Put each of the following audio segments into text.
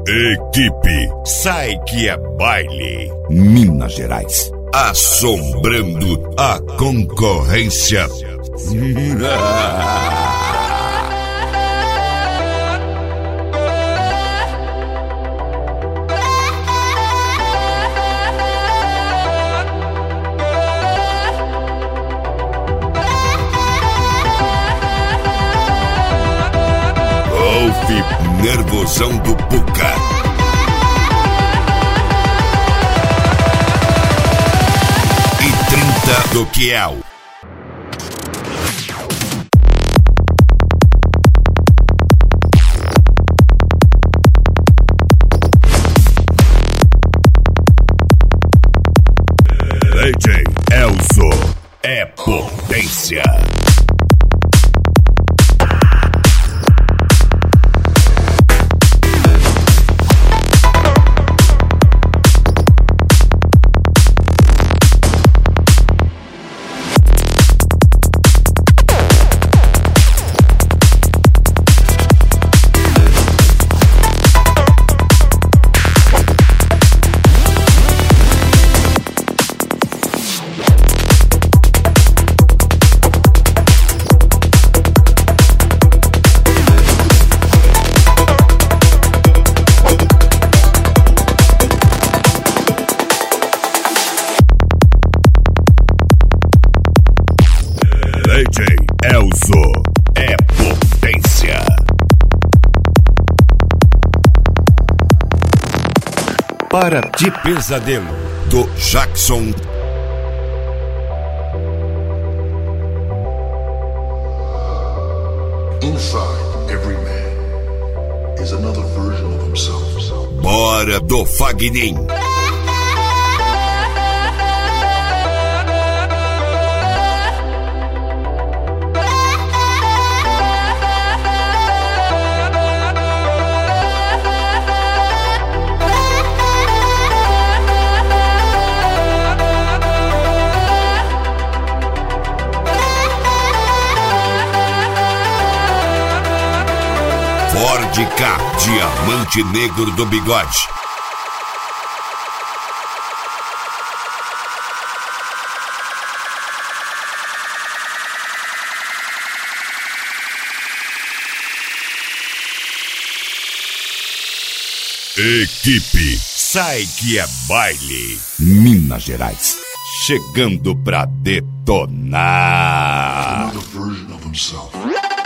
Equipe Sai Que É Baile, Minas Gerais, assombrando a concorrência. Ouve nervosão do Puca. E 30 do Kiel. DJ Elzo é potência. DJ Elzo é potência. Para de pesadelo do Jackson. Inside every man is another version of himself. Bora do Fagnin. Ford K, diamante negro do bigode. Equipe Sai Que É Baile, Minas Gerais, chegando pra detonar. Another version of himself.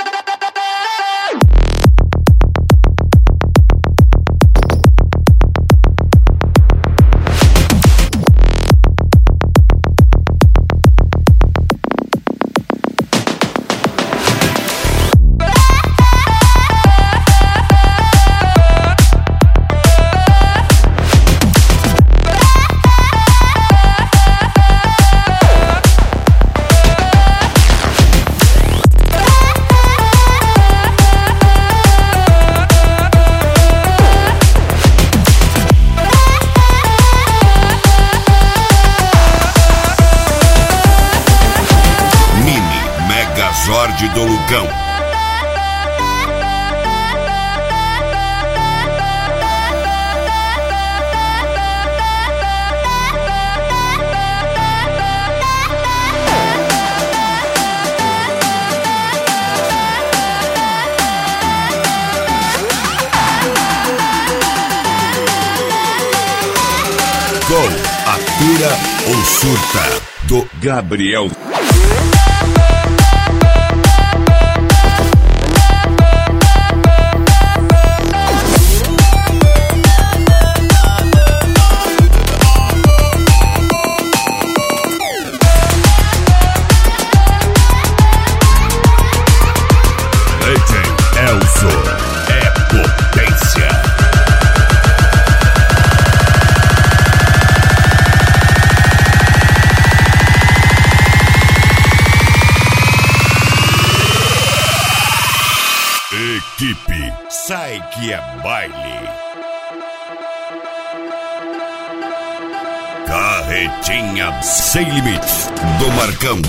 Jorge do Lucão. Gol, atura ou surta do Gabriel. Elzo é potência. Equipe Sai Que É Baile. Carretinha sem limites do Marcão.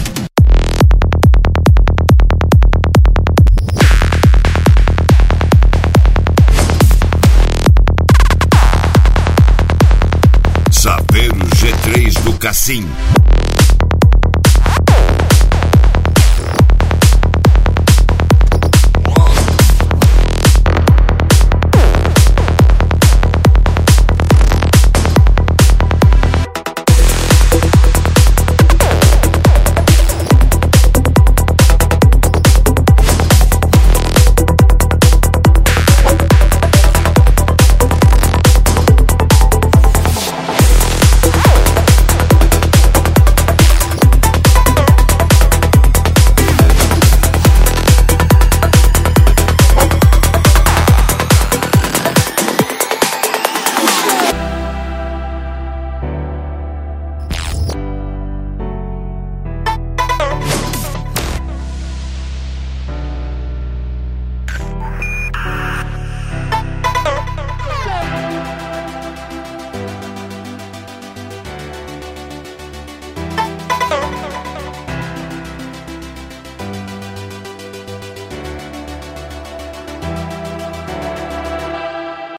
assim.